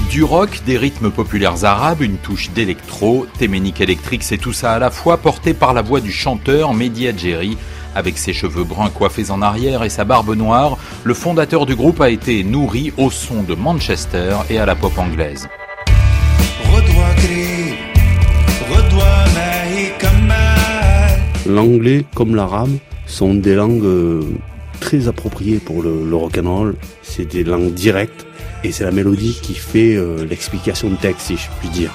Du rock, des rythmes populaires arabes, une touche d'électro, Téménique électrique, c'est tout ça à la fois, porté par la voix du chanteur Mehdi Hadjeri. Avec ses cheveux bruns coiffés en arrière et sa barbe noire, le fondateur du groupe a été nourri au son de Manchester et à la pop anglaise. L'anglais comme l'arabe sont des langues très appropriées pour le rock'n'roll. C'est des langues directes et c'est la mélodie qui fait l'explication de texte, si je puis dire.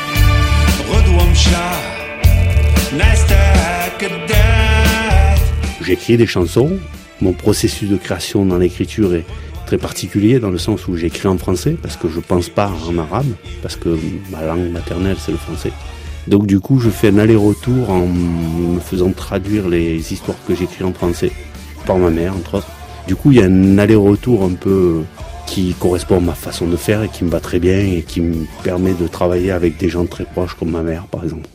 J'écris des chansons. Mon processus de création dans l'écriture est très particulier dans le sens où j'écris en français parce que je pense pas en arabe, parce que ma langue maternelle c'est le français. Donc du coup je fais un aller-retour en me faisant traduire les histoires que j'écris en français par ma mère entre autres. Du coup il y a un aller-retour un peu qui correspond à ma façon de faire et qui me va très bien et qui me permet de travailler avec des gens très proches comme ma mère par exemple.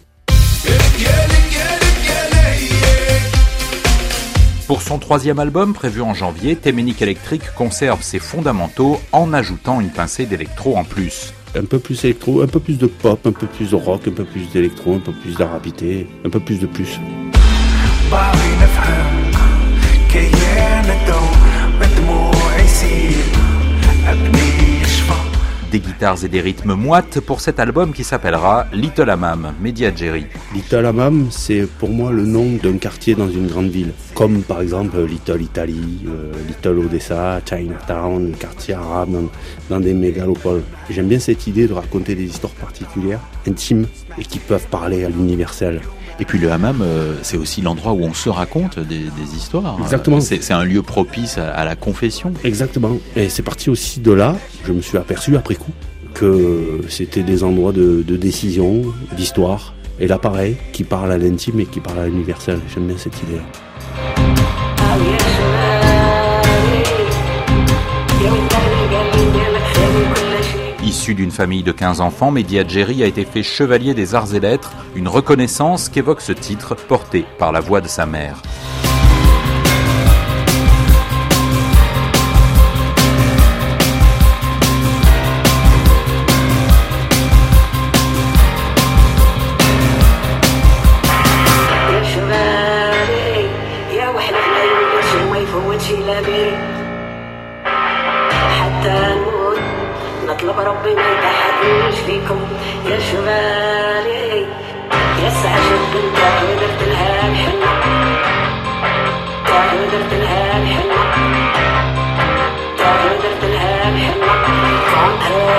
Pour son 3e album, prévu en janvier, Téménique électrique conserve ses fondamentaux en ajoutant une pincée d'électro en plus. Un peu plus électro, un peu plus de pop, un peu plus de rock, un peu plus d'électro, un peu plus d'arabité, un peu plus de plus. Des guitares et des rythmes moites pour cet album qui s'appellera Little Hammam, Mehdi Hadjeri. Little Hammam, c'est pour moi le nom d'un quartier dans une grande ville, comme par exemple Little Italy, Little Odessa, Chinatown, quartier arabe dans des mégalopoles. J'aime bien cette idée de raconter des histoires particulières, intimes, et qui peuvent parler à l'universel. Et puis le hammam, c'est aussi l'endroit où on se raconte des histoires. Exactement. C'est un lieu propice à la confession. Exactement. Et c'est parti aussi de là, je me suis aperçu après coup, que c'était des endroits de décision, d'histoire. Et là pareil, qui parle à l'intime et qui parle à l'universel. J'aime bien cette idée-là. Issu d'une famille de 15 enfants, Mehdi Hadjeri a été fait chevalier des arts et lettres, une reconnaissance qu'évoque ce titre, porté par la voix de sa mère. نطلب ربي ما يتحدنيش فيكم يا شبالي يا سعجب انت ودرت لها الحنة ودرت لها الحنة ودرت لها الحنة